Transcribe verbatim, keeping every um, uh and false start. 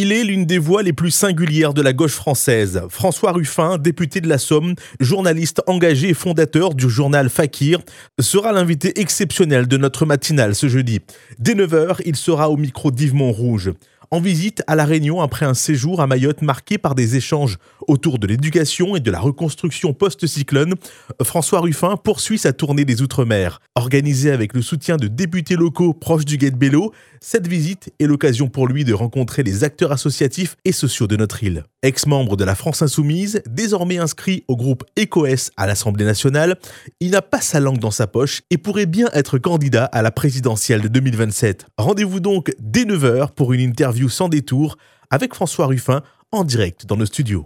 Il est l'une des voix les plus singulières de la gauche française. François Ruffin, député de la Somme, journaliste engagé et fondateur du journal Fakir, sera l'invité exceptionnel de notre matinale ce jeudi. Dès neuf heures, il sera au micro d'Yves Montrouge. En visite à La Réunion après un séjour à Mayotte marqué par des échanges autour de l'éducation et de la reconstruction post-cyclone, François Ruffin poursuit sa tournée des Outre-mer. Organisée avec le soutien de députés locaux proches du Guet de Bello, cette visite est l'occasion pour lui de rencontrer les acteurs associatifs et sociaux de notre île. Ex-membre de la France Insoumise, désormais inscrit au groupe E C O E S à l'Assemblée nationale, il n'a pas sa langue dans sa poche et pourrait bien être candidat à la présidentielle de deux mille vingt-sept. Rendez-vous donc dès neuf heures pour une interview sans détour avec François Ruffin en direct dans nos studios.